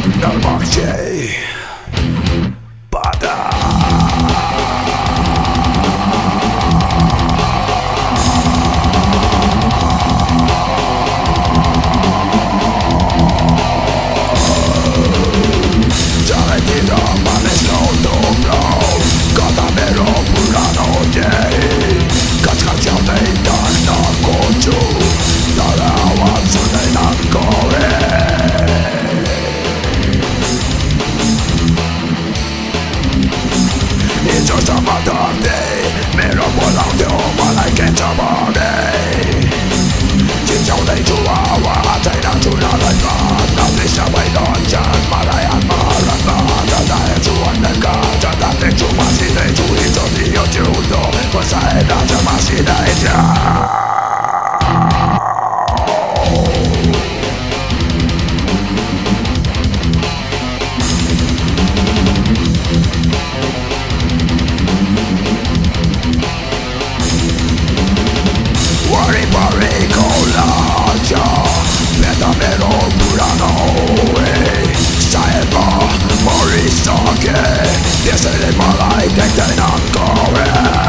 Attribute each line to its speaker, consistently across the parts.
Speaker 1: Normalcie pada. Zaletida manesko dobro, katamero purano dzień. Kaczka ciątej tak na końcu, dalała cudej na górę. It's just a matter of day. Mero bolong de omalai kentabane. Ciągnij czułała, czajna czuna lewa. Napisza wejdą Malayan Marana. Zadaję czułaneka, zadaję czułmasiny. Czuli co ty odciudo, posajedna za maszyna idzie. Metamero purano Saeba Morisake Piesele malai dektenan kore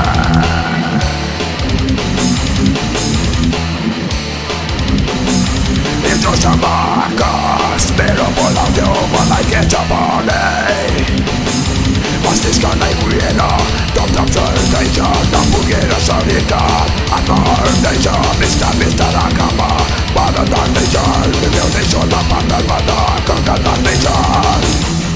Speaker 1: Ito sa makas Pero polang teoma lai ketabane Pastis ka nai kuiena Top top sördeja Nampugera sarikat Atma hördeja Mista rakama Badadan mejar Bibio de sola Pandal bada Kakadan mejar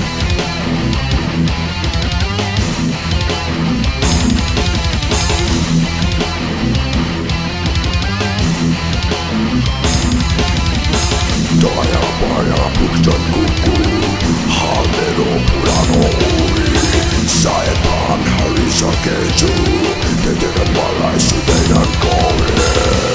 Speaker 1: Toya paya Pukjan kuku Halero purano Saetan harisa keju Tetekan malai sudenan kore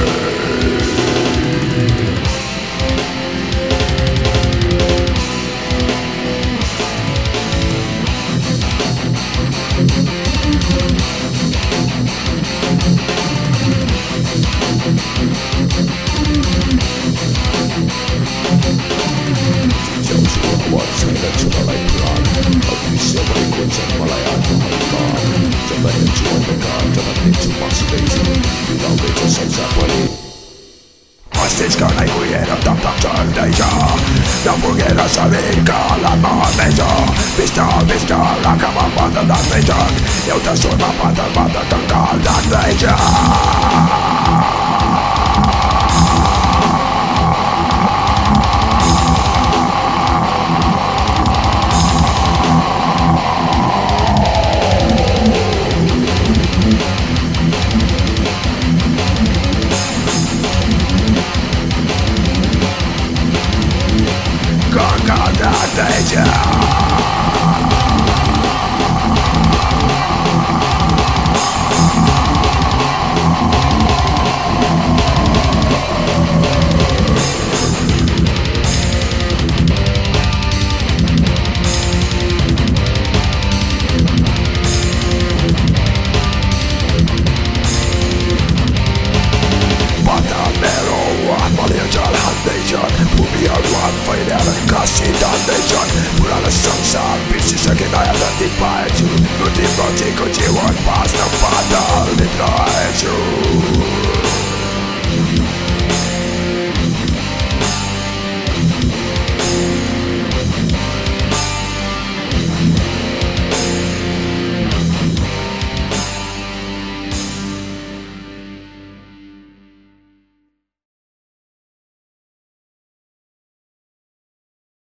Speaker 1: Pastiskan ei kuiera taptak sördeja Nampugera sarikat Atma hördeja Mista rakama Badadan mejar Jota sola Pandal bada Kakadan mejar Deja Purana sangsa, bisnis akin ay identified. Nuti project ko jiwan pas na